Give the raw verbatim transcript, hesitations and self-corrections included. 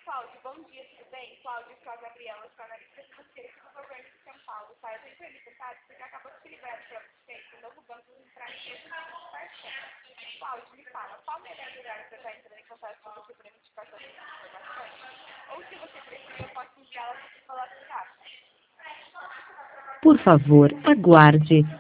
Cláudio, bom dia, tudo bem? Cláudio, eu sou a Gabriela, sou analista financeira do governo de São Paulo, tá? Eu tenho perguntado, porque acabou de se liberar para vocês, o novo banco entrar em esse. Cláudio, me fala, qual o melhor lugar para estar entrando em contato com você para emitir essas informações? Ou se você preferir, eu posso enviá-las pelo WhatsApp. Por favor, aguarde.